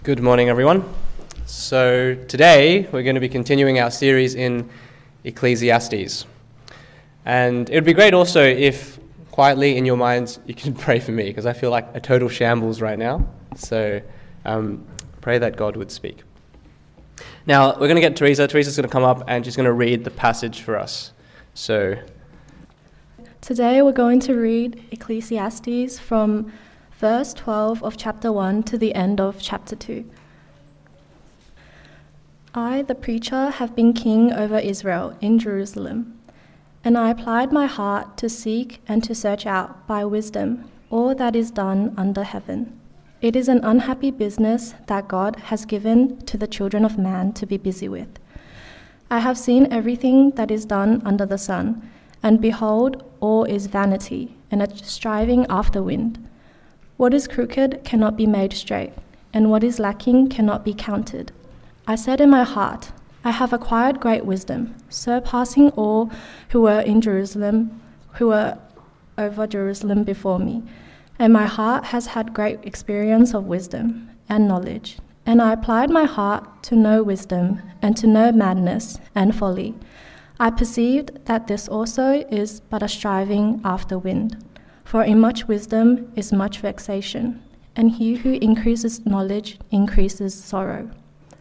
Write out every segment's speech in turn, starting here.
Good morning, everyone. So today we're going to be continuing our series in Ecclesiastes. And it would be great also if quietly in your minds you can pray for me, because I feel like a total shambles right now. So pray that God would speak. Now we're going to get Teresa. Teresa's going to come up and she's going to read the passage for us. So today we're going to read Ecclesiastes from verse 12 of chapter 1 to the end of chapter 2. I, the preacher, have been king over Israel in Jerusalem, and I applied my heart to seek and to search out by wisdom all that is done under heaven. It is an unhappy business that God has given to the children of man to be busy with. I have seen everything that is done under the sun, and behold, all is vanity and a striving after wind. What is crooked cannot be made straight, and what is lacking cannot be counted. I said in my heart, I have acquired great wisdom, surpassing all who were over Jerusalem before me. And my heart has had great experience of wisdom and knowledge. And I applied my heart to know wisdom and to know madness and folly. I perceived that this also is but a striving after wind. For in much wisdom is much vexation, and he who increases knowledge increases sorrow.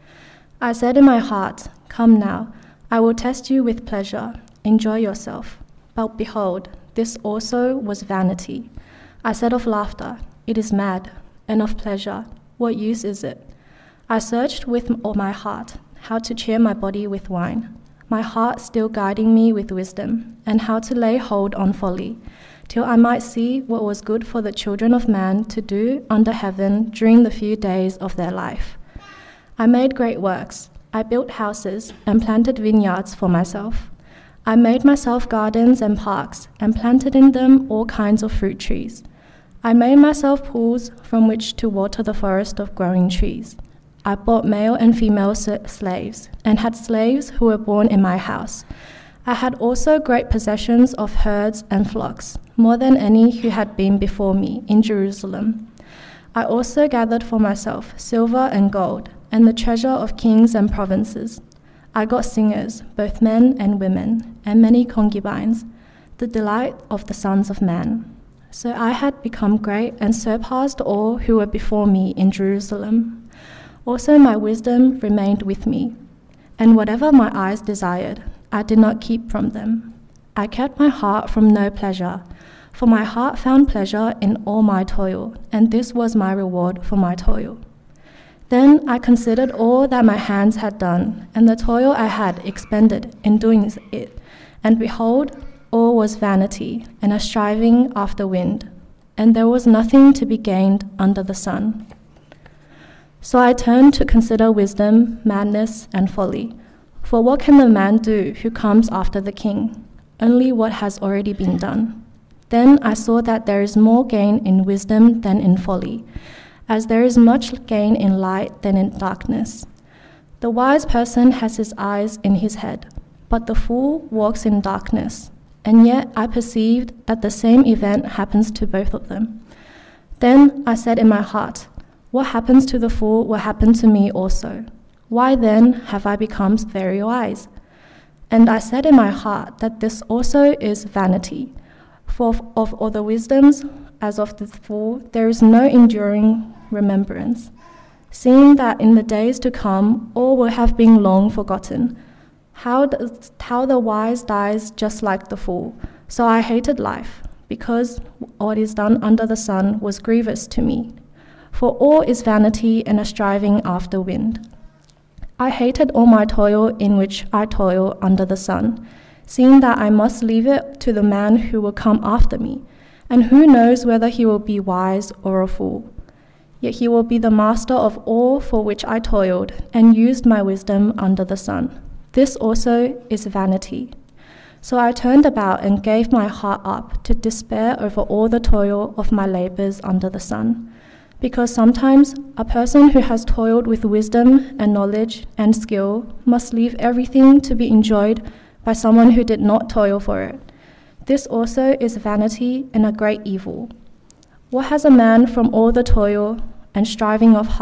I said in my heart, Come now, I will test you with pleasure, enjoy yourself. But behold, this also was vanity. I said of laughter, It is mad, and of pleasure, what use is it? I searched with all my heart how to cheer my body with wine, my heart still guiding me with wisdom, and how to lay hold on folly, till I might see what was good for the children of man to do under heaven during the few days of their life. I made great works. I built houses and planted vineyards for myself. I made myself gardens and parks and planted in them all kinds of fruit trees. I made myself pools from which to water the forest of growing trees. I bought male and female slaves and had slaves who were born in my house. I had also great possessions of herds and flocks, more than any who had been before me in Jerusalem. I also gathered for myself silver and gold, and the treasure of kings and provinces. I got singers, both men and women, and many concubines, the delight of the sons of man. So I had become great and surpassed all who were before me in Jerusalem. Also my wisdom remained with me, and whatever my eyes desired, I did not keep from them. I kept my heart from no pleasure, for my heart found pleasure in all my toil, and this was my reward for my toil. Then I considered all that my hands had done, and the toil I had expended in doing it, and behold, all was vanity, and a striving after wind, and there was nothing to be gained under the sun. So I turned to consider wisdom, madness, and folly. For what can the man do who comes after the king? Only what has already been done. Then I saw that there is more gain in wisdom than in folly, as there is much gain in light than in darkness. The wise person has his eyes in his head, but the fool walks in darkness. And yet I perceived that the same event happens to both of them. Then I said in my heart, What happens to the fool will happen to me also. Why then have I become very wise? And I said in my heart that this also is vanity. For of all the wisdoms, as of the fool, there is no enduring remembrance, seeing that in the days to come all will have been long forgotten. How the wise dies just like the fool. So I hated life, because what is done under the sun was grievous to me. For all is vanity and a striving after wind. I hated all my toil in which I toil under the sun, seeing that I must leave it to the man who will come after me, and who knows whether he will be wise or a fool. Yet he will be the master of all for which I toiled and used my wisdom under the sun. This also is vanity. So I turned about and gave my heart up to despair over all the toil of my labors under the sun. Because sometimes a person who has toiled with wisdom and knowledge and skill must leave everything to be enjoyed by someone who did not toil for it. This also is vanity and a great evil. What has a man from all the toil and striving of heart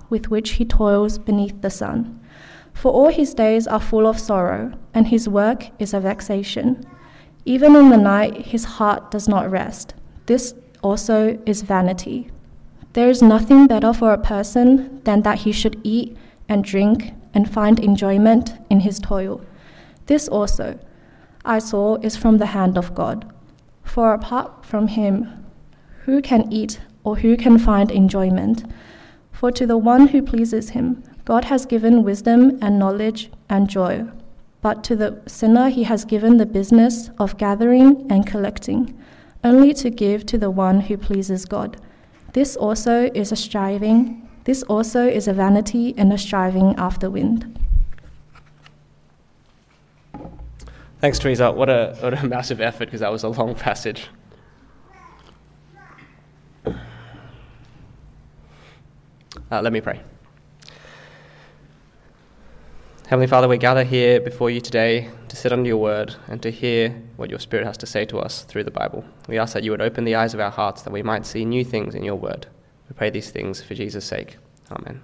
with which he toils beneath the sun. For all his days are full of sorrow, and his work is a vexation. Even in the night his heart does not rest. This also is vanity. There is nothing better for a person than that he should eat and drink and find enjoyment in his toil. This also, I saw, is from the hand of God. For apart from him, who can eat or who can find enjoyment? For to the one who pleases him, God has given wisdom and knowledge and joy. But to the sinner he has given the business of gathering and collecting, only to give to the one who pleases God. This also is a vanity and a striving after wind. Thanks, Teresa. What a massive effort, because that was a long passage. Let me pray. Heavenly Father, we gather here before you today to sit under your word and to hear what your Spirit has to say to us through the Bible. We ask that you would open the eyes of our hearts that we might see new things in your word. We pray these things for Jesus' sake. Amen.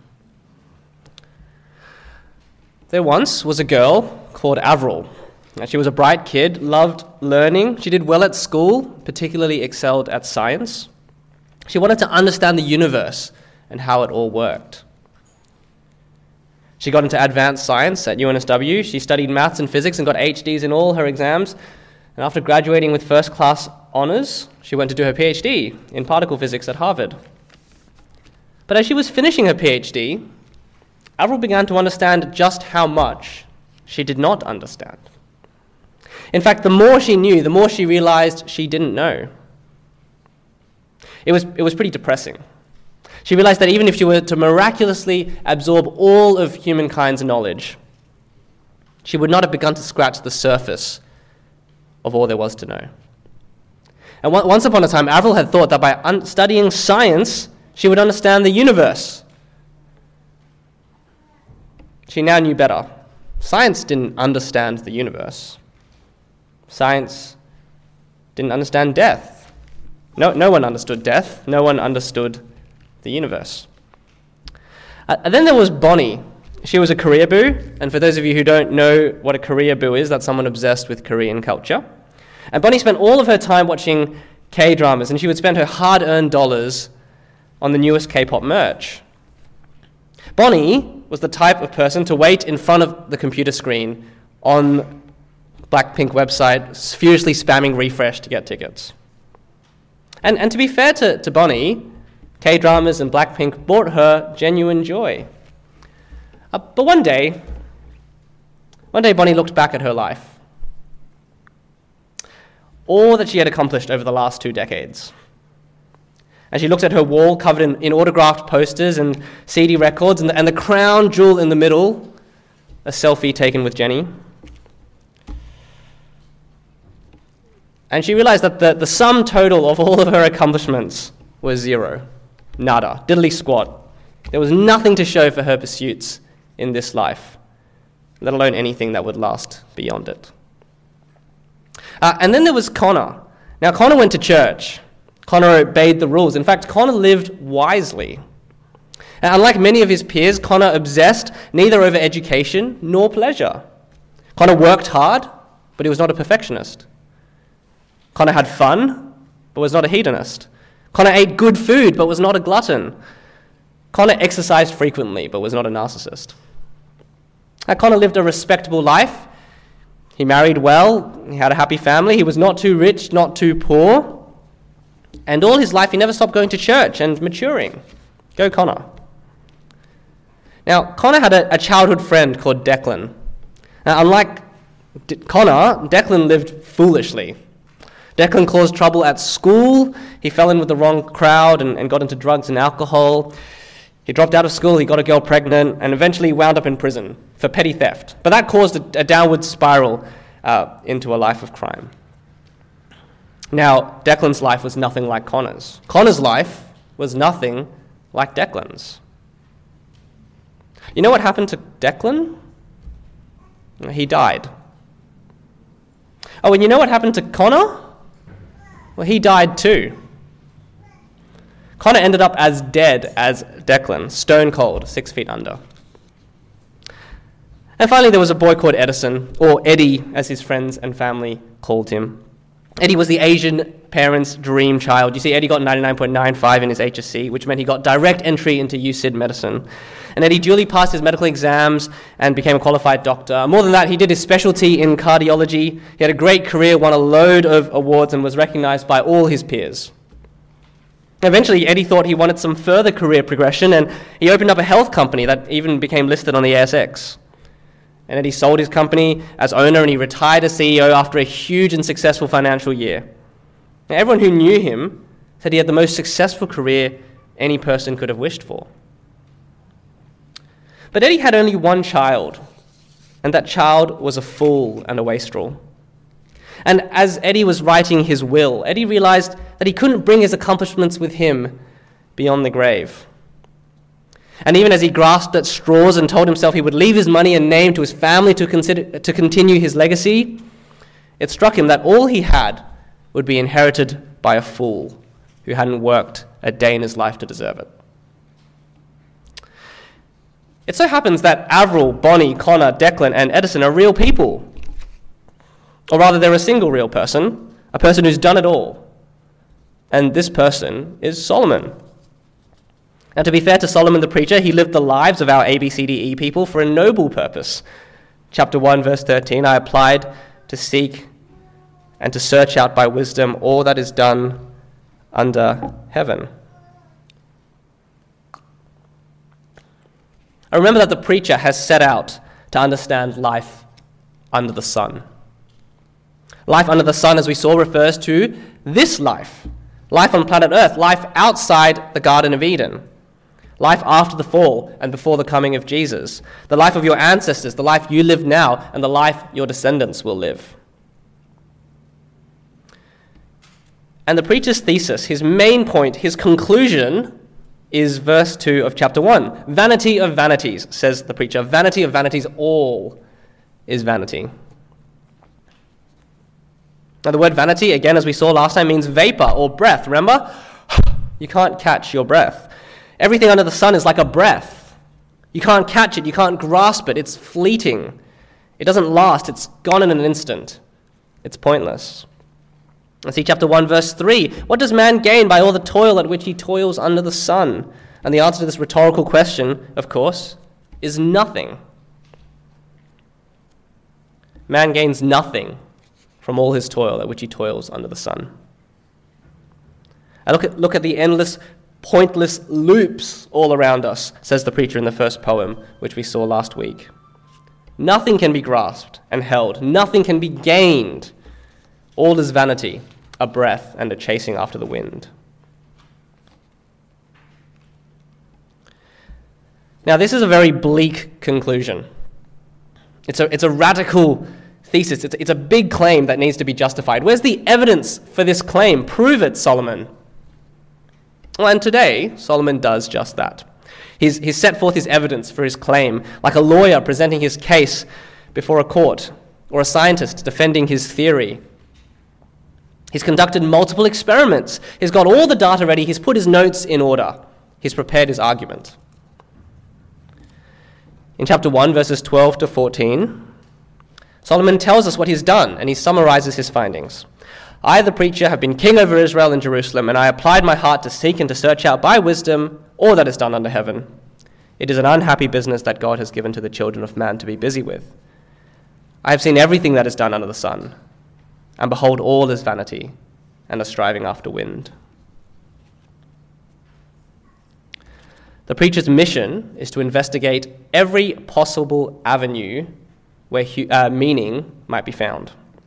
There once was a girl called Avril. She was a bright kid, loved learning. She did well at school, particularly excelled at science. She wanted to understand the universe and how it all worked. She got into advanced science at UNSW. She studied maths and physics and got HDs in all her exams. And after graduating with first-class honors, she went to do her PhD in particle physics at Harvard. But as she was finishing her PhD, Avril began to understand just how much she did not understand. In fact, the more she knew, the more she realized she didn't know. It was pretty depressing. She realized that even if she were to miraculously absorb all of humankind's knowledge, she would not have begun to scratch the surface of all there was to know. And once upon a time, Avril had thought that by studying science, she would understand the universe. She now knew better. Science didn't understand the universe. Science didn't understand death. No one understood death. No one understood the universe. And then there was Bonnie. She was a Koreaboo, and for those of you who don't know what a Koreaboo is, that's someone obsessed with Korean culture. And Bonnie spent all of her time watching K-dramas, and she would spend her hard-earned dollars on the newest K-pop merch. Bonnie was the type of person to wait in front of the computer screen on Blackpink website, furiously spamming refresh to get tickets. And to be fair to Bonnie, K-dramas and Blackpink brought her genuine joy. But one day Bonnie looked back at her life. All that she had accomplished over the last 2 decades. And she looked at her wall covered in autographed posters and CD records, and the crown jewel in the middle, a selfie taken with Jenny. And she realized that the sum total of all of her accomplishments was 0. Nada. Diddly squat. There was nothing to show for her pursuits in this life, let alone anything that would last beyond it. And then there was Connor. Now, Connor went to church. Connor obeyed the rules. In fact, Connor lived wisely. And unlike many of his peers, Connor obsessed neither over education nor pleasure. Connor worked hard, but he was not a perfectionist. Connor had fun, but was not a hedonist. Connor ate good food, but was not a glutton. Connor exercised frequently, but was not a narcissist. Connor lived a respectable life. He married well. He had a happy family. He was not too rich, not too poor. And all his life, he never stopped going to church and maturing. Go Connor. Now, Connor had a childhood friend called Declan. Now, unlike Connor, Declan lived foolishly. Declan caused trouble at school. He fell in with the wrong crowd and got into drugs and alcohol. He dropped out of school, he got a girl pregnant, and eventually wound up in prison for petty theft. But that caused a downward spiral into a life of crime. Now, Declan's life was nothing like Connor's. Connor's life was nothing like Declan's. You know what happened to Declan? He died. Oh, and you know what happened to Connor? Well, he died too. Connor ended up as dead as Declan, stone cold, 6 feet under. And finally, there was a boy called Edison, or Eddie, as his friends and family called him. Eddie was the Asian parents' dream child. You see, Eddie got 99.95 in his HSC, which meant he got direct entry into USyd medicine. And Eddie duly passed his medical exams and became a qualified doctor. More than that, he did his specialty in cardiology. He had a great career, won a load of awards, and was recognized by all his peers. Eventually, Eddie thought he wanted some further career progression, and he opened up a health company that even became listed on the ASX. And Eddie sold his company as owner, and he retired as CEO after a huge and successful financial year. Now, everyone who knew him said he had the most successful career any person could have wished for. But Eddie had only one child, and that child was a fool and a wastrel. And as Eddie was writing his will, Eddie realized that he couldn't bring his accomplishments with him beyond the grave. And even as he grasped at straws and told himself he would leave his money and name to his family to continue his legacy, it struck him that all he had would be inherited by a fool who hadn't worked a day in his life to deserve it. It so happens that Avril, Bonnie, Connor, Declan, and Edison are real people. Or rather, they're a single real person, a person who's done it all. And this person is Solomon. Now, to be fair to Solomon the preacher, he lived the lives of our ABCDE people for a noble purpose. Chapter 1, verse 13, I applied to seek and to search out by wisdom all that is done under heaven. I remember that the preacher has set out to understand life under the sun. Life under the sun, as we saw, refers to this life. Life on planet Earth, life outside the Garden of Eden. Life after the fall and before the coming of Jesus. The life of your ancestors, the life you live now, and the life your descendants will live. And the preacher's thesis, his main point, his conclusion, is verse 2 of chapter 1. Vanity of vanities, says the preacher. Vanity of vanities, all is vanity. Now the word vanity, again, as we saw last time, means vapor or breath. Remember? You can't catch your breath. Everything under the sun is like a breath. You can't catch it, you can't grasp it, it's fleeting. It doesn't last, it's gone in an instant. It's pointless. Let's see chapter 1, verse 3. What does man gain by all the toil at which he toils under the sun? And the answer to this rhetorical question, of course, is nothing. Man gains nothing from all his toil at which he toils under the sun. And look at the endless, pointless loops all around us, says the preacher in the first poem, which we saw last week. Nothing can be grasped and held. Nothing can be gained. All is vanity, a breath, and a chasing after the wind. Now, this is a very bleak conclusion. It's a radical thesis. It's a big claim that needs to be justified. Where's the evidence for this claim? Prove it, Solomon. Well, and today, Solomon does just that. He's set forth his evidence for his claim, like a lawyer presenting his case before a court, or a scientist defending his theory. He's conducted multiple experiments. He's got all the data ready. He's put his notes in order. He's prepared his argument. In chapter 1, verses 12 to 14, Solomon tells us what he's done, and he summarizes his findings. I, the preacher, have been king over Israel and Jerusalem, and I applied my heart to seek and to search out by wisdom all that is done under heaven. It is an unhappy business that God has given to the children of man to be busy with. I have seen everything that is done under the sun, and behold, all is vanity and a striving after wind. The preacher's mission is to investigate every possible avenue where meaning might be found.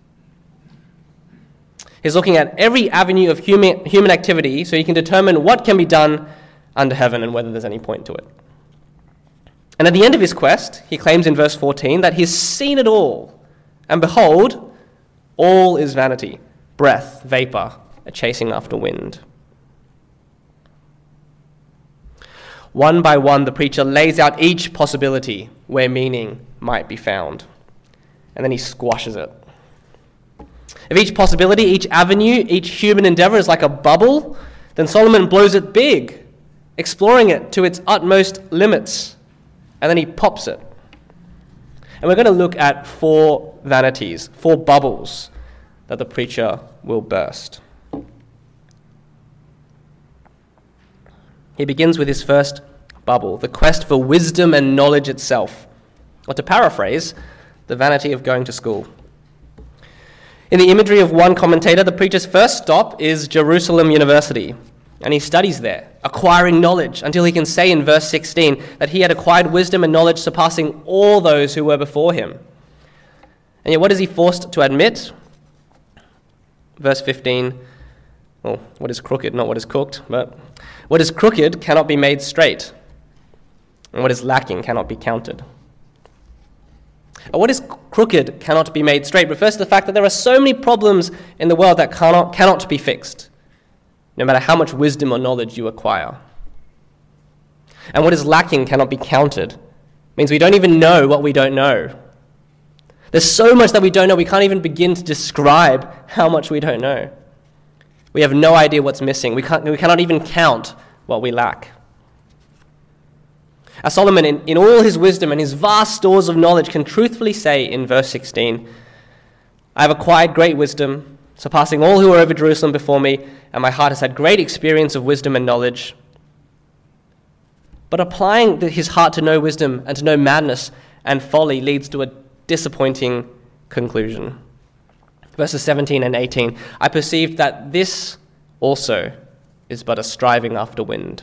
He's looking at every avenue of human activity so he can determine what can be done under heaven and whether there's any point to it. And at the end of his quest, he claims in verse 14 that he's seen it all. And behold, all is vanity, breath, vapor, a chasing after wind. One by one, the preacher lays out each possibility where meaning might be found. And then he squashes it. If each possibility, each avenue, each human endeavor is like a bubble Then Solomon blows it big, exploring it to its utmost limits, and then he pops it. And we're going to look at 4 vanities, 4 bubbles that the preacher will burst. He begins with his first bubble, the quest for wisdom and knowledge itself, or to paraphrase, the vanity of going to school. In the imagery of one commentator, the preacher's first stop is Jerusalem University, and he studies there, acquiring knowledge, until he can say in verse 16 that he had acquired wisdom and knowledge surpassing all those who were before him. And yet what is he forced to admit? Verse 15, well, what is crooked, not what is cooked, but what is crooked cannot be made straight, and what is lacking cannot be counted. What is crooked cannot be made straight refers to the fact that there are so many problems in the world that cannot be fixed, no matter how much wisdom or knowledge you acquire. And what is lacking cannot be counted. It means we don't even know what we don't know. There's so much that we don't know, we can't even begin to describe how much we don't know. We have no idea what's missing. We cannot even count what we lack. As Solomon, in all his wisdom and his vast stores of knowledge, can truthfully say in verse 16, I have acquired great wisdom, surpassing all who were over Jerusalem before me, and my heart has had great experience of wisdom and knowledge. But applying his heart to know wisdom and to know madness and folly leads to a disappointing conclusion. Verses 17 and 18, I perceived that this also is but a striving after wind.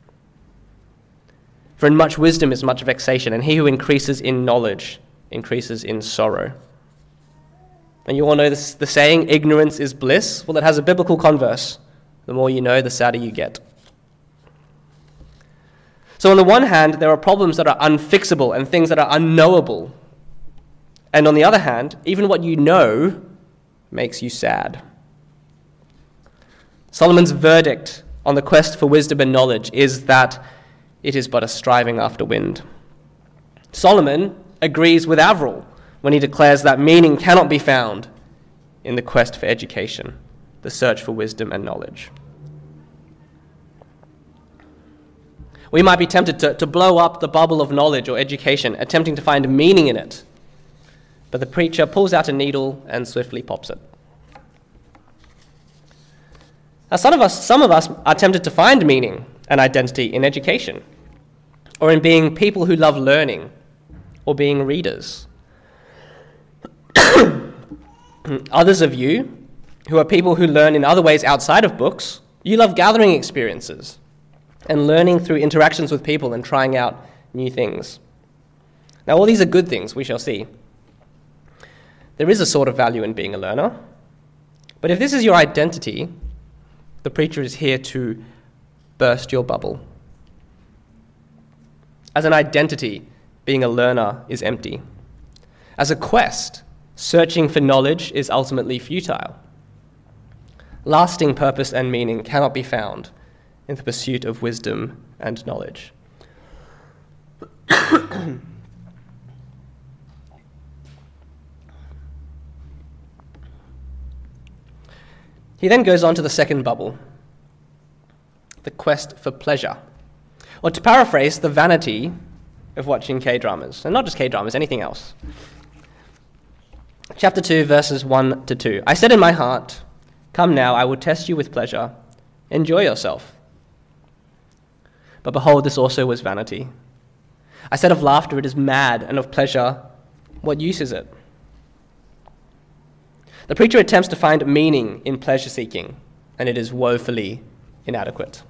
For in much wisdom is much vexation, and he who increases in knowledge increases in sorrow. And you all know this, the saying, ignorance is bliss. Well, it has a biblical converse. The more you know, the sadder you get. So on the one hand, there are problems that are unfixable and things that are unknowable. And on the other hand, even what you know makes you sad. Solomon's verdict on the quest for wisdom and knowledge is that it is but a striving after wind. Solomon agrees with Avril when he declares that meaning cannot be found in the quest for education, the search for wisdom and knowledge. We might be tempted to blow up the bubble of knowledge or education, attempting to find meaning in it. But the preacher pulls out a needle and swiftly pops it. Now, some of us are tempted to find meaning and identity in education, or in being people who love learning, or being readers. Others of you, who are people who learn in other ways outside of books, you love gathering experiences and learning through interactions with people and trying out new things. Now, all these are good things, we shall see. There is a sort of value in being a learner, but if this is your identity, the preacher is here to burst your bubble. As an identity, being a learner is empty. As a quest, searching for knowledge is ultimately futile. Lasting purpose and meaning cannot be found in the pursuit of wisdom and knowledge. He then goes on to the second bubble, the quest for pleasure. Or to paraphrase, the vanity of watching K-dramas. And not just K-dramas, anything else. Chapter 2, verses 1 to 2. I said in my heart, come now, I will test you with pleasure. Enjoy yourself. But behold, this also was vanity. I said of laughter, it is mad, and of pleasure, what use is it? The preacher attempts to find meaning in pleasure-seeking, and it is woefully inadequate.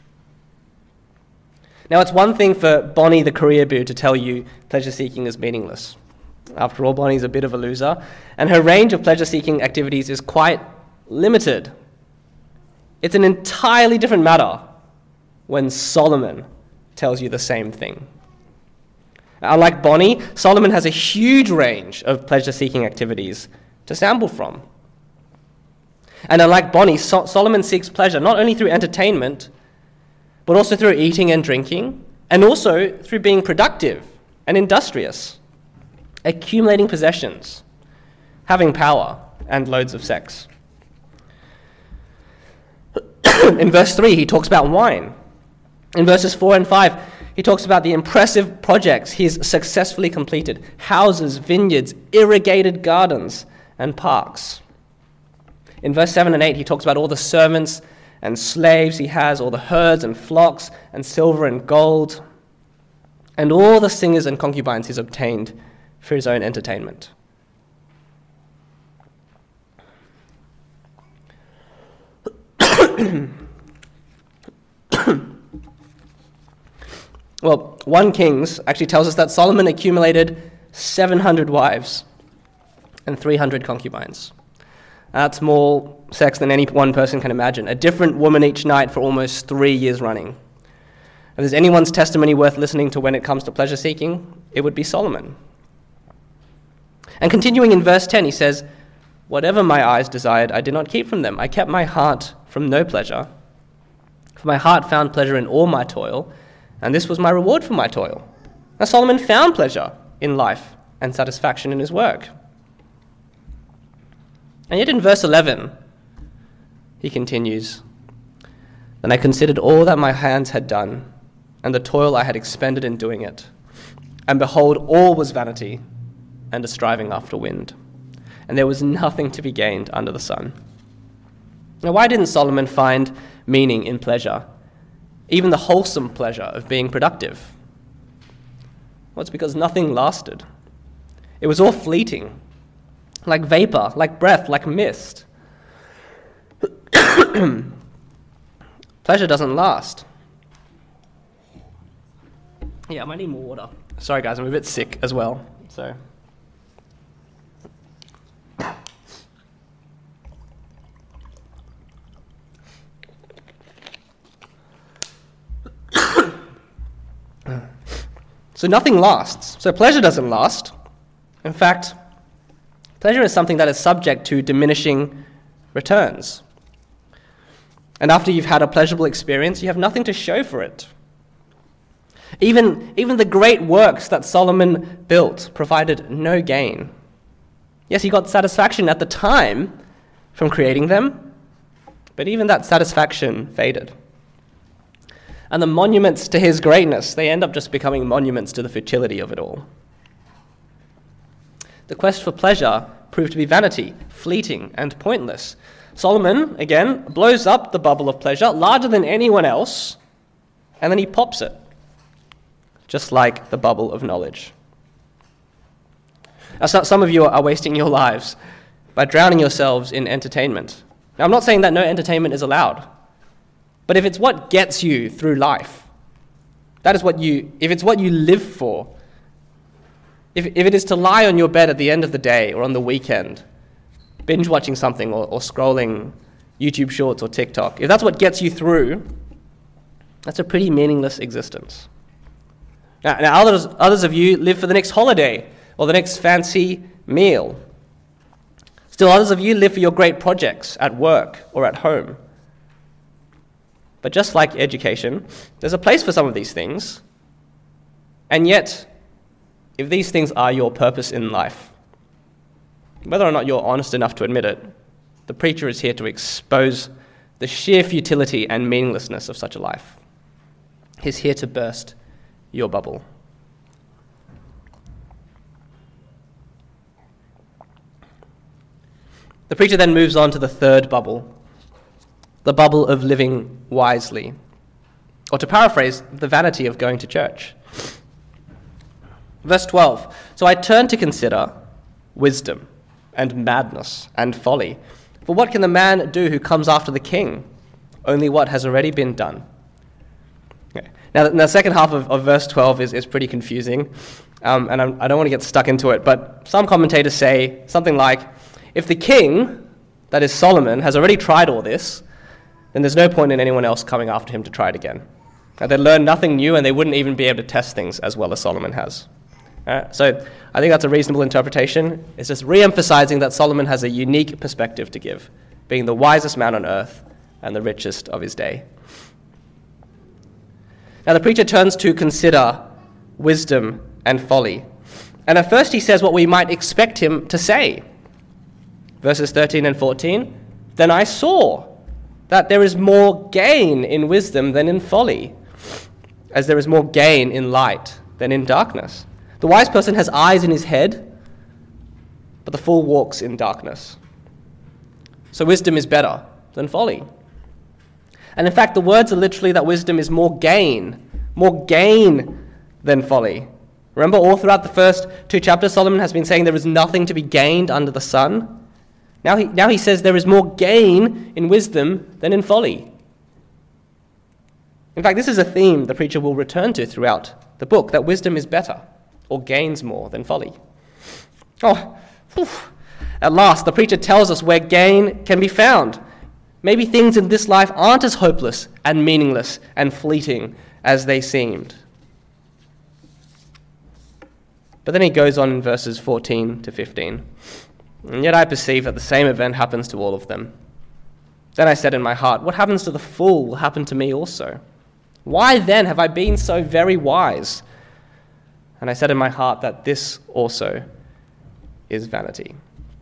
Now, it's one thing for Bonnie the career boo to tell you pleasure-seeking is meaningless. After all, Bonnie's a bit of a loser, and her range of pleasure-seeking activities is quite limited. It's an entirely different matter when Solomon tells you the same thing. Unlike Bonnie, Solomon has a huge range of pleasure-seeking activities to sample from. And unlike Bonnie, Solomon seeks pleasure not only through entertainment, but also through eating and drinking, and also through being productive and industrious, accumulating possessions, having power, and loads of sex. In verse 3, he talks about wine. In verses 4 and 5, he talks about the impressive projects he's successfully completed: houses, vineyards, irrigated gardens, and parks. In verse 7 and 8, he talks about all the servants and slaves he has, all the herds and flocks and silver and gold, and all the singers and concubines he's obtained for his own entertainment. Well, 1 Kings actually tells us that Solomon accumulated 700 wives and 300 concubines. That's more sex than any one person can imagine. A different woman each night for almost 3 years running. If there's anyone's testimony worth listening to when it comes to pleasure seeking, it would be Solomon. And continuing in verse 10, he says, "Whatever my eyes desired, I did not keep from them. I kept my heart from no pleasure. For my heart found pleasure in all my toil, and this was my reward for my toil." Now Solomon found pleasure in life and satisfaction in his work. And yet in verse 11, he continues, "Then I considered all that my hands had done, and the toil I had expended in doing it. And behold, all was vanity and a striving after wind. And there was nothing to be gained under the sun." Now, why didn't Solomon find meaning in pleasure, even the wholesome pleasure of being productive? Well, it's because nothing lasted. It was all fleeting, like vapor, like breath, like mist. Pleasure doesn't last. Yeah, I might need more water. Sorry, guys, I'm a bit sick as well, so... So nothing lasts. So pleasure doesn't last. In fact, pleasure is something that is subject to diminishing returns. And after you've had a pleasurable experience, you have nothing to show for it. Even the great works that Solomon built provided no gain. Yes, he got satisfaction at the time from creating them, but even that satisfaction faded. And the monuments to his greatness, they end up just becoming monuments to the futility of it all. The quest for pleasure proved to be vanity, fleeting, and pointless. Solomon, again, blows up the bubble of pleasure larger than anyone else, and then he pops it, just like the bubble of knowledge. Now, some of you are wasting your lives by drowning yourselves in entertainment. Now, I'm not saying that no entertainment is allowed, but if it's what gets you through life, if it's what you live for, if it is to lie on your bed at the end of the day or on the weekend, binge watching something or scrolling YouTube Shorts or TikTok, if that's what gets you through, that's a pretty meaningless existence. Now others of you live for the next holiday or the next fancy meal. Still others of you live for your great projects at work or at home. But just like education, there's a place for some of these things. And yet, if these things are your purpose in life, whether or not you're honest enough to admit it, the preacher is here to expose the sheer futility and meaninglessness of such a life. He's here to burst your bubble. The preacher then moves on to the third bubble, the bubble of living wisely, or to paraphrase, the vanity of going to church. Verse 12, "So I turned to consider wisdom and madness and folly. For what can the man do who comes after the king? Only what has already been done." Okay. Now, the second half of verse 12 is pretty confusing, and I don't want to get stuck into it, but some commentators say something like, if the king, that is Solomon, has already tried all this, then there's no point in anyone else coming after him to try it again. They'd learn nothing new, and they wouldn't even be able to test things as well as Solomon has. So I think that's a reasonable interpretation. It's just re-emphasizing that Solomon has a unique perspective to give, being the wisest man on earth and the richest of his day. Now the preacher turns to consider wisdom and folly. And at first he says what we might expect him to say. Verses 13 and 14, "Then I saw that there is more gain in wisdom than in folly, as there is more gain in light than in darkness. The wise person has eyes in his head, but the fool walks in darkness. So wisdom is better than folly. And in fact, the words are literally that wisdom is more gain than folly. Remember, all throughout the first 2 chapters, Solomon has been saying there is nothing to be gained under the sun. Now he says there is more gain in wisdom than in folly. In fact, this is a theme the preacher will return to throughout the book, that wisdom is better or gains more than folly. At last, the preacher tells us where gain can be found. Maybe things in this life aren't as hopeless and meaningless and fleeting as they seemed. But then he goes on in verses 14 to 15. And yet I perceive that the same event happens to all of them. Then I said in my heart, what happens to the fool will happen to me also. Why then have I been so very wise? And I said in my heart that this also is vanity.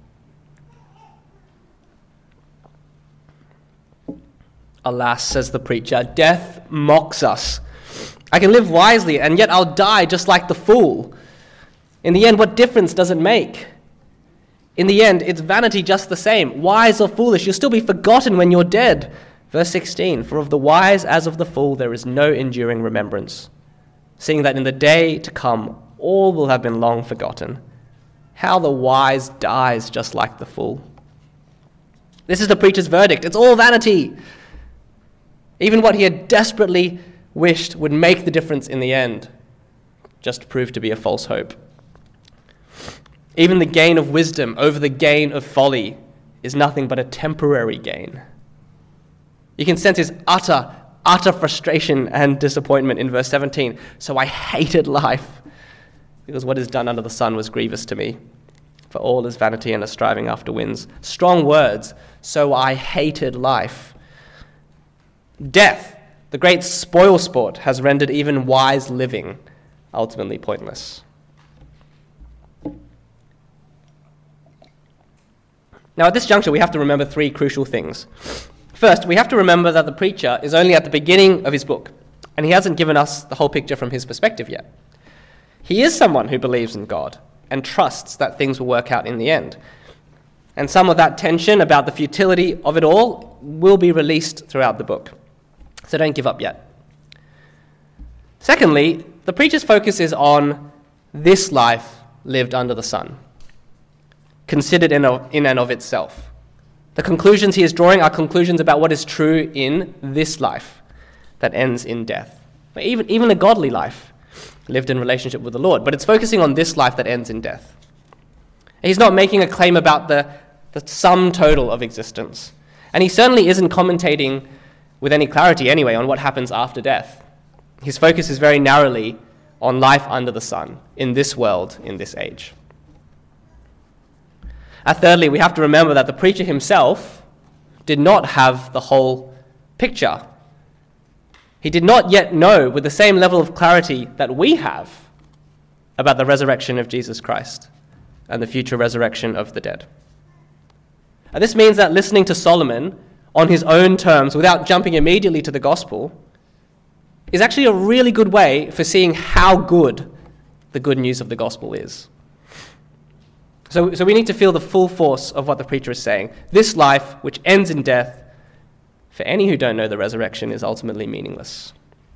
Alas, says the preacher, death mocks us. I can live wisely, and yet I'll die just like the fool. In the end, what difference does it make? In the end, it's vanity just the same. Wise or foolish, you'll still be forgotten when you're dead. Verse 16, for of the wise as of the fool there is no enduring remembrance, seeing that in the day to come all will have been long forgotten. How the wise dies just like the fool. This is the preacher's verdict. It's all vanity. Even what he had desperately wished would make the difference in the end just proved to be a false hope. Even the gain of wisdom over the gain of folly is nothing but a temporary gain. You can sense his utter frustration and disappointment in verse 17. So I hated life, because what is done under the sun was grievous to me. For all is vanity and a striving after winds. Strong words. So I hated life. Death, the great spoil sport, has rendered even wise living ultimately pointless. Now, at this juncture, we have to remember 3 crucial things. First, we have to remember that the preacher is only at the beginning of his book, and he hasn't given us the whole picture from his perspective yet. He is someone who believes in God and trusts that things will work out in the end. And some of that tension about the futility of it all will be released throughout the book. So don't give up yet. Secondly, the preacher's focus is on this life lived under the sun, considered in and of itself. The conclusions he is drawing are conclusions about what is true in this life that ends in death. Even a godly life lived in relationship with the Lord, but it's focusing on this life that ends in death. He's not making a claim about the sum total of existence. And he certainly isn't commentating with any clarity anyway on what happens after death. His focus is very narrowly on life under the sun, in this world, in this age. And thirdly, we have to remember that the preacher himself did not have the whole picture. He did not yet know with the same level of clarity that we have about the resurrection of Jesus Christ and the future resurrection of the dead. And this means that listening to Solomon on his own terms without jumping immediately to the gospel is actually a really good way for seeing how good the good news of the gospel is. So we need to feel the full force of what the preacher is saying. This life, which ends in death, for any who don't know the resurrection, is ultimately meaningless.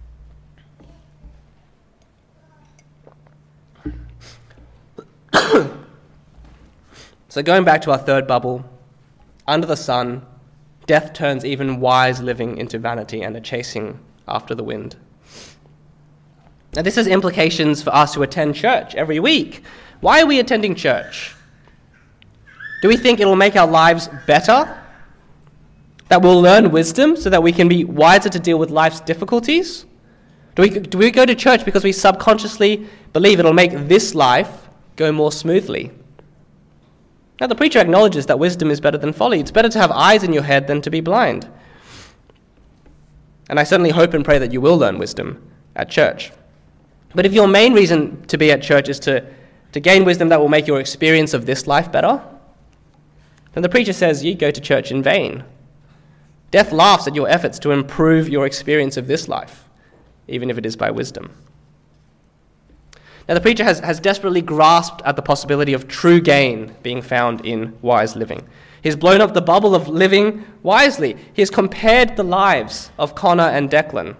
So going back to our third bubble, under the sun, death turns even wise living into vanity and a chasing after the wind. Now this has implications for us who attend church every week. Why are we attending church? Do we think it'll make our lives better? That we'll learn wisdom so that we can be wiser to deal with life's difficulties? Do we go to church because we subconsciously believe it'll make this life go more smoothly? Now the preacher acknowledges that wisdom is better than folly. It's better to have eyes in your head than to be blind. And I certainly hope and pray that you will learn wisdom at church. But if your main reason to be at church is to gain wisdom that will make your experience of this life better, then the preacher says you go to church in vain. Death laughs at your efforts to improve your experience of this life, even if it is by wisdom. Now, the preacher has desperately grasped at the possibility of true gain being found in wise living. He's blown up the bubble of living wisely. He has compared the lives of Connor and Declan.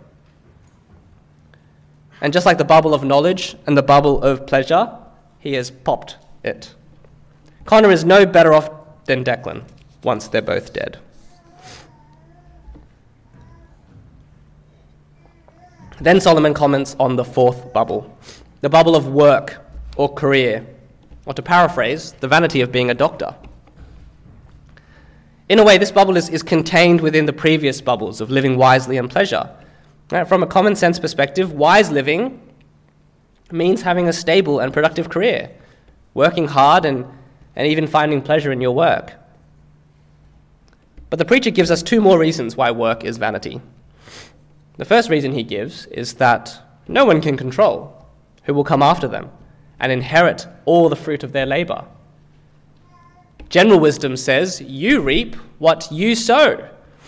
And just like the bubble of knowledge and the bubble of pleasure, he has popped it. Connor is no better off than Declan once they're both dead. Then Solomon comments on the fourth bubble, the bubble of work or career, or to paraphrase, the vanity of being a doctor. In a way, this bubble is contained within the previous bubbles of living wisely and pleasure. Now, from a common sense perspective, wise living means having a stable and productive career, working hard and even finding pleasure in your work. But the preacher gives us two more reasons why work is vanity. The first reason he gives is that no one can control who will come after them and inherit all the fruit of their labor. General wisdom says, you reap what you sow.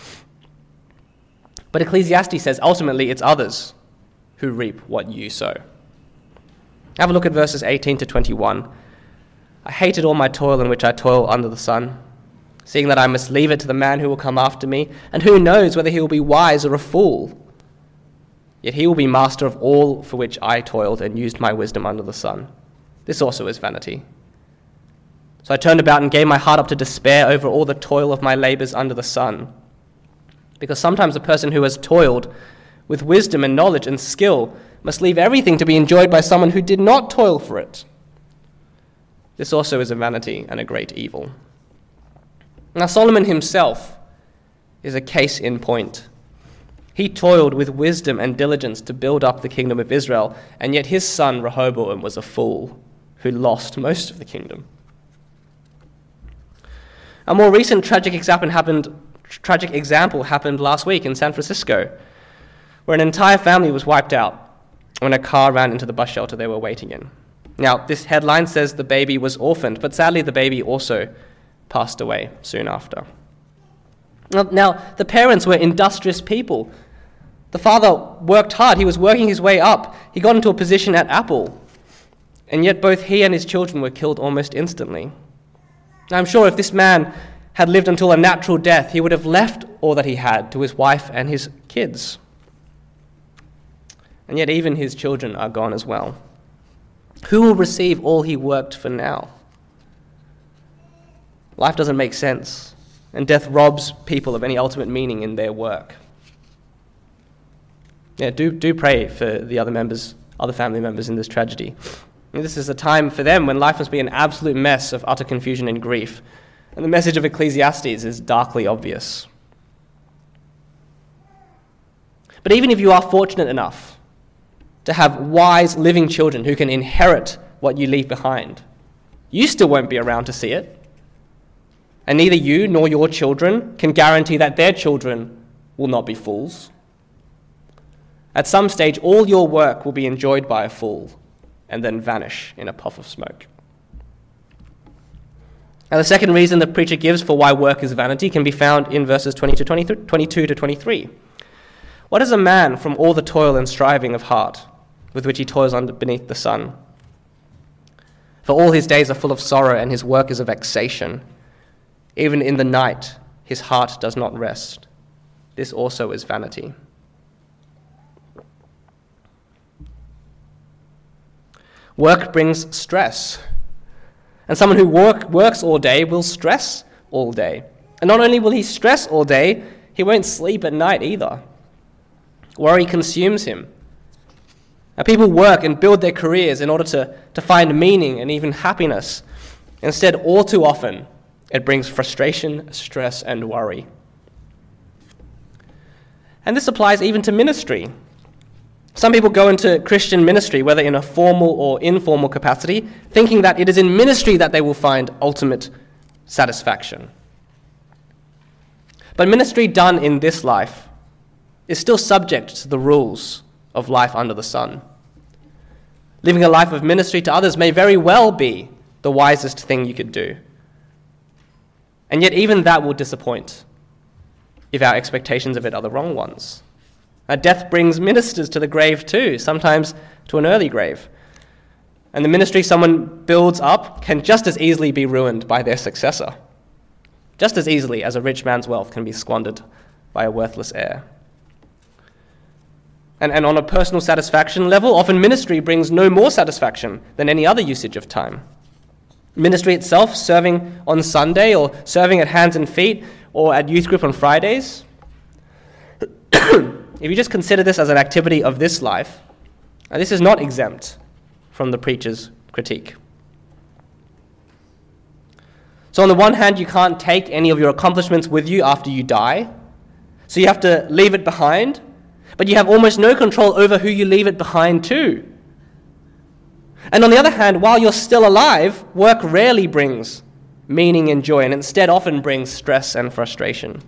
But Ecclesiastes says, ultimately, it's others who reap what you sow. Have a look at verses 18 to 21. I hated all my toil in which I toil under the sun, seeing that I must leave it to the man who will come after me, and who knows whether he will be wise or a fool. Yet he will be master of all for which I toiled and used my wisdom under the sun. This also is vanity. So I turned about and gave my heart up to despair over all the toil of my labors under the sun. Because sometimes a person who has toiled with wisdom and knowledge and skill must leave everything to be enjoyed by someone who did not toil for it. This also is a vanity and a great evil. Now Solomon himself is a case in point. He toiled with wisdom and diligence to build up the kingdom of Israel, and yet his son Rehoboam was a fool who lost most of the kingdom. A more recent tragic example happened last week in San Francisco, where an entire family was wiped out when a car ran into the bus shelter they were waiting in. Now, this headline says the baby was orphaned, but sadly the baby also passed away soon after. Now, the parents were industrious people. The father worked hard. He was working his way up. He got into a position at Apple. And yet both he and his children were killed almost instantly. Now, I'm sure if this man had lived until a natural death, he would have left all that he had to his wife and his kids. And yet even his children are gone as well. Who will receive all he worked for now? Life doesn't make sense, and death robs people of any ultimate meaning in their work. Yeah, do pray for the other family members in this tragedy. And this is a time for them when life must be an absolute mess of utter confusion and grief. And the message of Ecclesiastes is darkly obvious. But even if you are fortunate enough to have wise living children who can inherit what you leave behind, you still won't be around to see it. And neither you nor your children can guarantee that their children will not be fools. At some stage, all your work will be enjoyed by a fool and then vanish in a puff of smoke. Now, the second reason the preacher gives for why work is vanity can be found in verses 22 to 23. What is a man from all the toil and striving of heart with which he toils beneath the sun? For all his days are full of sorrow, and his work is a vexation. Even in the night, his heart does not rest. This also is vanity. Work brings stress. And someone who works all day will stress all day. And not only will he stress all day, he won't sleep at night either. Worry consumes him. Now, people work and build their careers in order to find meaning and even happiness. Instead, all too often, it brings frustration, stress, and worry. And this applies even to ministry. Some people go into Christian ministry, whether in a formal or informal capacity, thinking that it is in ministry that they will find ultimate satisfaction. But ministry done in this life is still subject to the rules of life under the sun. Living a life of ministry to others may very well be the wisest thing you could do. And yet even that will disappoint. if our expectations of it are the wrong ones. Death brings ministers to the grave too, sometimes to an early grave. And the ministry someone builds up can just as easily be ruined by their successor, just as easily as a rich man's wealth can be squandered by a worthless heir. And on a personal satisfaction level, often ministry brings no more satisfaction than any other usage of time. Ministry itself, serving on Sunday or serving at Hands and Feet or at youth group on Fridays, if you just consider this as an activity of this life, and this is not exempt from the preacher's critique. So on the one hand, you can't take any of your accomplishments with you after you die, so you have to leave it behind, but you have almost no control over who you leave it behind to. And on the other hand, while you're still alive, work rarely brings meaning and joy, and instead often brings stress and frustration.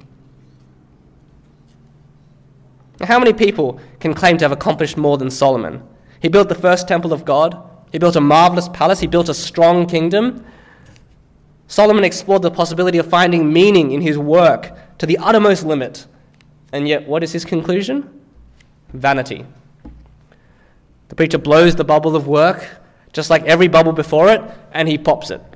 How many people can claim to have accomplished more than Solomon? He built the first temple of God. He built a marvelous palace. He built a strong kingdom. Solomon explored the possibility of finding meaning in his work to the uttermost limit. And yet, what is his conclusion? Vanity. The preacher blows the bubble of work, just like every bubble before it, and he pops it.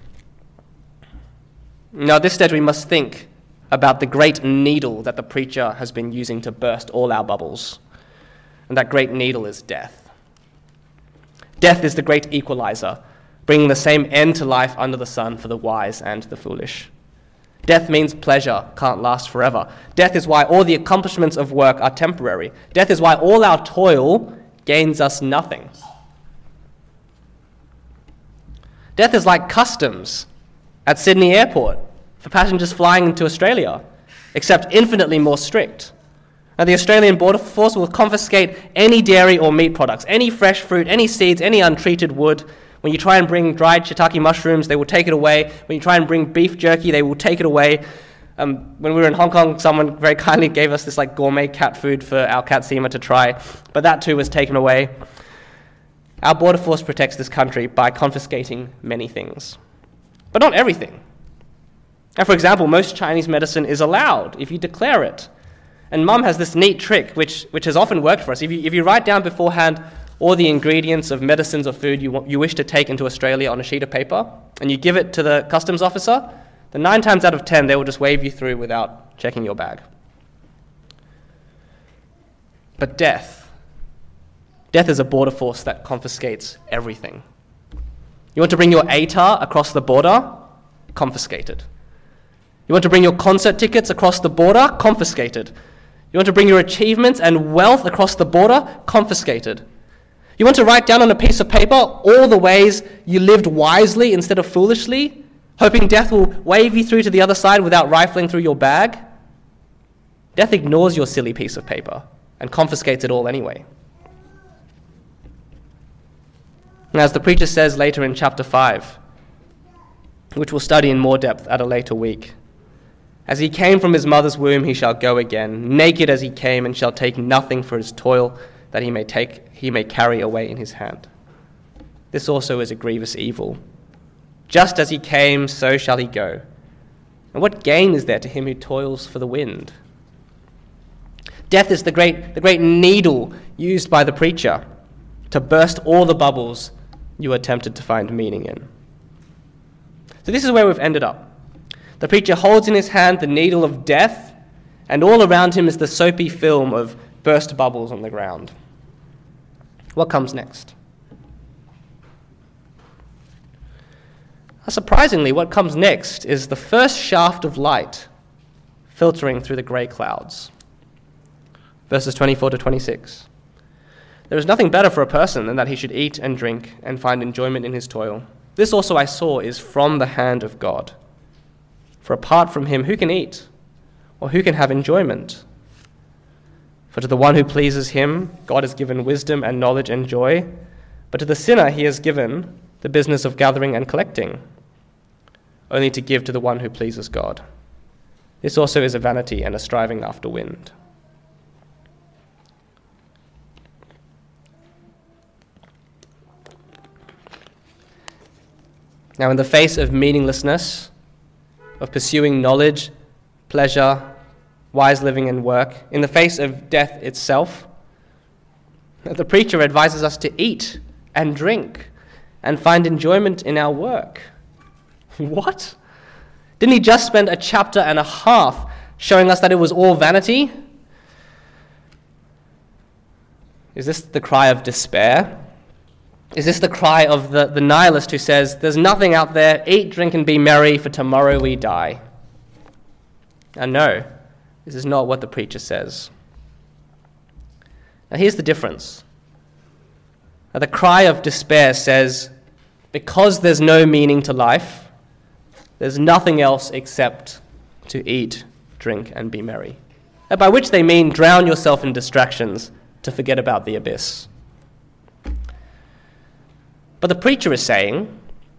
Now, at this stage, we must think about the great needle that the preacher has been using to burst all our bubbles. And that great needle is death. Death is the great equalizer, bringing the same end to life under the sun for the wise and the foolish. Death means pleasure can't last forever. Death is why all the accomplishments of work are temporary. Death is why all our toil gains us nothing. Death is like customs at Sydney Airport for passengers flying into Australia, except infinitely more strict. Now, the Australian Border Force will confiscate any dairy or meat products, any fresh fruit, any seeds, any untreated wood. When you try and bring dried shiitake mushrooms, they will take it away. When you try and bring beef jerky, they will take it away. When we were in Hong Kong, someone very kindly gave us this gourmet cat food for our cat Seema to try, but that too was taken away. Our Border Force protects this country by confiscating many things, but not everything. Now, for example, most Chinese medicine is allowed if you declare it. And Mum has this neat trick, which has often worked for us. If you write down beforehand all the ingredients of medicines or food you wish to take into Australia on a sheet of paper, and you give it to the customs officer, then 9 times out of 10, they will just wave you through without checking your bag. But death is a border force that confiscates everything. You want to bring your ATAR across the border? Confiscated. You want to bring your concert tickets across the border? Confiscated. You want to bring your achievements and wealth across the border? Confiscated. You want to write down on a piece of paper all the ways you lived wisely instead of foolishly, hoping death will wave you through to the other side without rifling through your bag? Death ignores your silly piece of paper and confiscates it all anyway. And as the preacher says later in chapter 5, which we'll study in more depth at a later week, as he came from his mother's womb, he shall go again, naked as he came, and shall take nothing for his toil that he may carry away in his hand. This also is a grievous evil. Just as he came, so shall he go. And what gain is there to him who toils for the wind? Death is the great needle used by the preacher to burst all the bubbles you are tempted to find meaning in. So this is where we've ended up. The preacher holds in his hand the needle of death, and all around him is the soapy film of burst bubbles on the ground. What comes next? Surprisingly, what comes next is the first shaft of light filtering through the grey clouds. Verses 24 to 26. There is nothing better for a person than that he should eat and drink and find enjoyment in his toil. This also I saw is from the hand of God. For apart from him, who can eat? Or who can have enjoyment? For to the one who pleases him, God has given wisdom and knowledge and joy. But to the sinner he has given the business of gathering and collecting, only to give to the one who pleases God. This also is a vanity and a striving after wind. Now, in the face of meaninglessness, of pursuing knowledge, pleasure, wise living and work, in the face of death itself. The preacher advises us to eat and drink and find enjoyment in our work. What? Didn't he just spend a chapter and a half showing us that it was all vanity? Is this the cry of despair? Is this the cry of the nihilist who says, there's nothing out there, eat, drink, and be merry, for tomorrow we die? And no, this is not what the preacher says. Now here's the difference. Now, the cry of despair says, because there's no meaning to life, there's nothing else except to eat, drink, and be merry. By which they mean drown yourself in distractions to forget about the abyss. But the preacher is saying,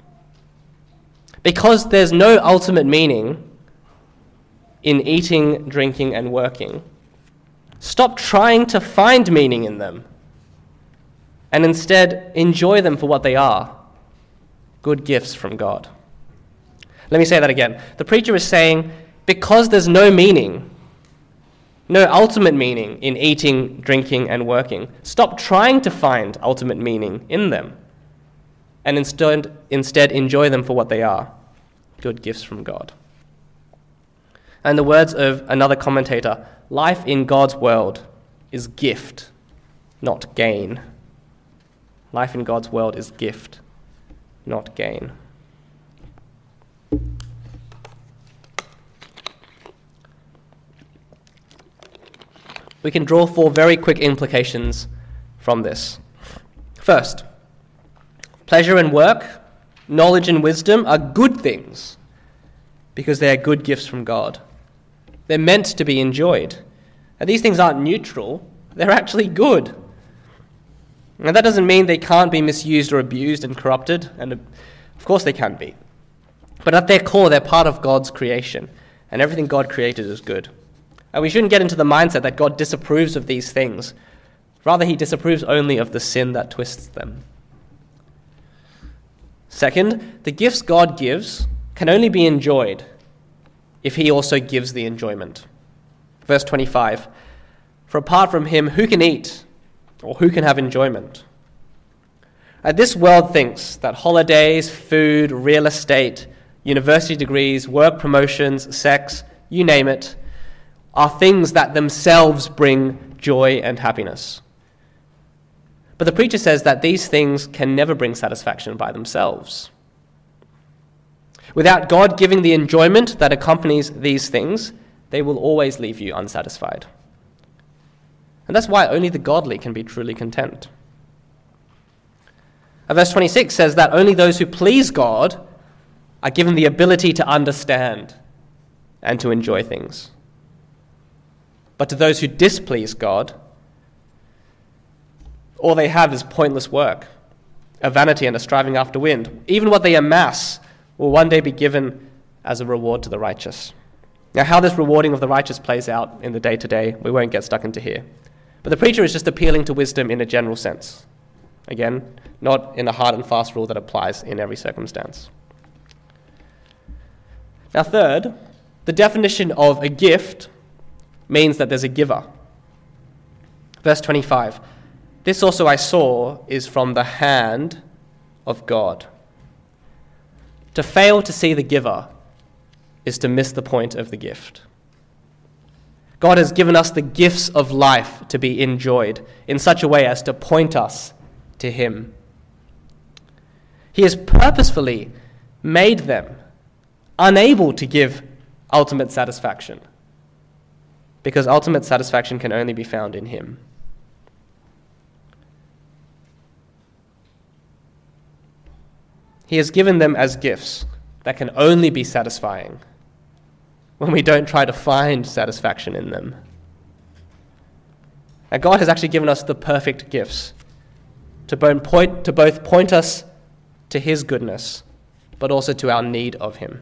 because there's no ultimate meaning in eating, drinking, and working, stop trying to find meaning in them and instead enjoy them for what they are, good gifts from God. Let me say that again. The preacher is saying, because there's no meaning, no ultimate meaning in eating, drinking, and working, stop trying to find ultimate meaning in them and instead enjoy them for what they are, good gifts from God. And the words of another commentator, life in God's world is gift, not gain. Life in God's world is gift, not gain. We can draw 4 very quick implications from this. First, pleasure and work, knowledge and wisdom are good things because they are good gifts from God. They're meant to be enjoyed. And these things aren't neutral, they're actually good. And that doesn't mean they can't be misused or abused and corrupted, and of course they can be. But at their core, they're part of God's creation, and everything God created is good. And we shouldn't get into the mindset that God disapproves of these things. Rather, he disapproves only of the sin that twists them. Second, the gifts God gives can only be enjoyed if he also gives the enjoyment. Verse 25, for apart from him, who can eat or who can have enjoyment? This world thinks that holidays, food, real estate, university degrees, work promotions, sex, you name it, are things that themselves bring joy and happiness. But the preacher says that these things can never bring satisfaction by themselves. Without God giving the enjoyment that accompanies these things, they will always leave you unsatisfied. And that's why only the godly can be truly content. Verse 26 says that only those who please God are given the ability to understand and to enjoy things. But to those who displease God, all they have is pointless work, a vanity and a striving after wind. Even what they amass will one day be given as a reward to the righteous. Now, how this rewarding of the righteous plays out in the day-to-day, we won't get stuck into here. But the preacher is just appealing to wisdom in a general sense. Again, not in a hard and fast rule that applies in every circumstance. Now, third, the definition of a gift means that there's a giver. Verse 25, this also I saw is from the hand of God. To fail to see the giver is to miss the point of the gift. God has given us the gifts of life to be enjoyed in such a way as to point us to him. He has purposefully made them unable to give ultimate satisfaction, because ultimate satisfaction can only be found in him. He has given them as gifts that can only be satisfying when we don't try to find satisfaction in them. And God has actually given us the perfect gifts to both point us to his goodness, but also to our need of him.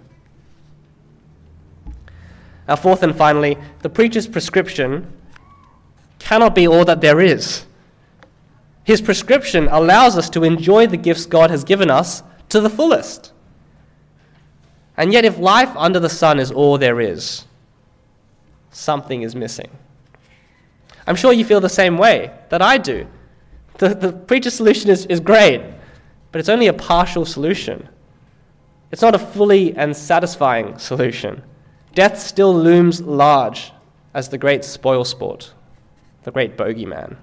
Now, fourth and finally, the preacher's prescription cannot be all that there is. His prescription allows us to enjoy the gifts God has given us to the fullest. And yet, if life under the sun is all there is, something is missing. I'm sure you feel the same way that I do. The preacher's solution is great, but it's only a partial solution. It's not a fully and satisfying solution. Death still looms large as the great spoilsport, the great bogeyman.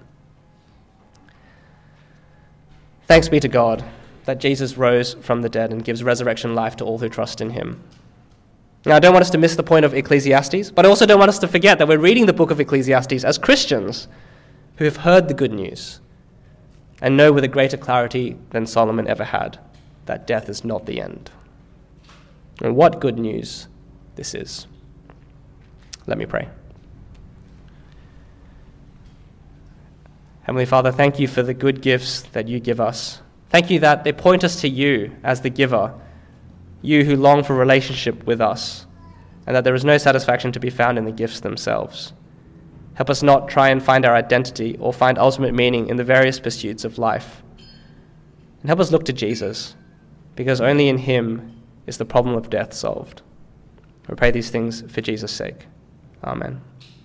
Thanks be to God that Jesus rose from the dead and gives resurrection life to all who trust in him. Now, I don't want us to miss the point of Ecclesiastes, but I also don't want us to forget that we're reading the book of Ecclesiastes as Christians who have heard the good news and know with a greater clarity than Solomon ever had that death is not the end. And what good news this is. Let me pray. Heavenly Father, thank you for the good gifts that you give us. Thank you that they point us to you as the giver, you who long for relationship with us, and that there is no satisfaction to be found in the gifts themselves. Help us not try and find our identity or find ultimate meaning in the various pursuits of life. And help us look to Jesus, because only in him is the problem of death solved. We pray these things for Jesus' sake. Amen.